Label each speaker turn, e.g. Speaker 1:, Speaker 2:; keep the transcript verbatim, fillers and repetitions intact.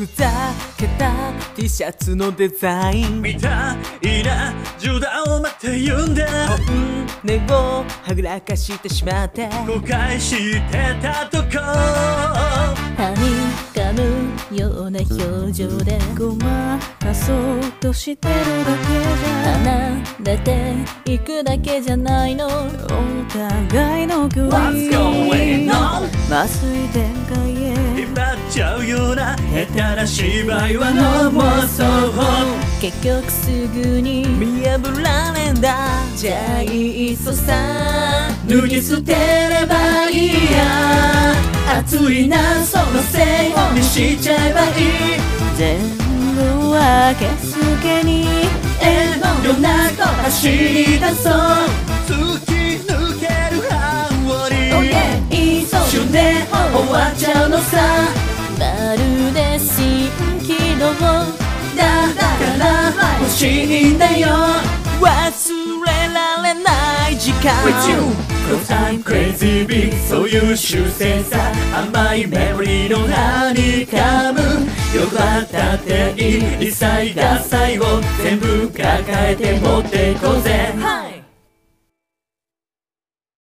Speaker 1: ふざけた T シャツのデザイン
Speaker 2: みたいな冗談をまた言うんだ。
Speaker 1: 本音をはぐらかしてしまって
Speaker 2: 後悔してたとこ
Speaker 3: はにかむような表情でごまかそうとしてるだけじゃ離れていくだけじゃないの。お互いの距離
Speaker 2: What's going on?
Speaker 3: 麻酔展開へ
Speaker 2: 引っ張っちゃうような下手な芝居はの妄想。
Speaker 3: 結局すぐに
Speaker 1: 見破られんだ。じゃあいっそさ
Speaker 2: 脱ぎ捨てればいいや。熱いなそのせいにしちゃえばいい。
Speaker 3: 全部はけすけに
Speaker 2: 遠慮なく走り出そう。突き抜ける青に一瞬で終わっちゃうのさ。
Speaker 3: まるで蜃気楼
Speaker 2: だから欲しいんだよ。
Speaker 1: 忘れられない時間
Speaker 2: With you cause I'm crazy big そういう習性さ。甘いメモリーのハニカムよかったっていい。異彩が最後全部抱えて持っていこうぜ。